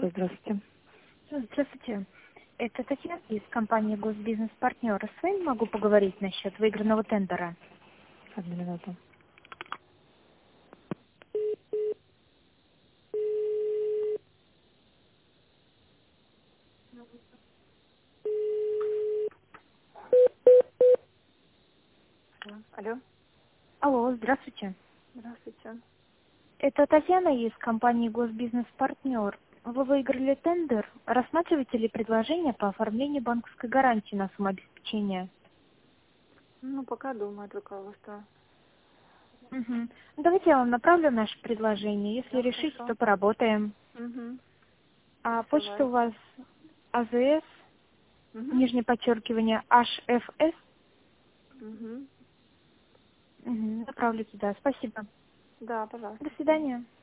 Альфа, здравствуйте. Здравствуйте. Это Татьяна из компании «Госбизнес-партнер». С вами могу поговорить насчет выигранного тендера. Одну минуту. Алло, Алло, здравствуйте. здравствуйте. Это Татьяна из компании «Госбизнес-партнер». Вы выиграли тендер. Рассматриваете ли предложение по оформлению банковской гарантии на самообеспечение? Ну, пока думаю только вот что. Угу. Давайте я вам направлю наше предложение. Если Да, решите, хорошо. то поработаем. Угу. А почта у Присылайте. вас АЗС, Угу. нижнее подчеркивание, HFS. Угу. Угу. Направлю туда. Спасибо. Да, пожалуйста. До свидания.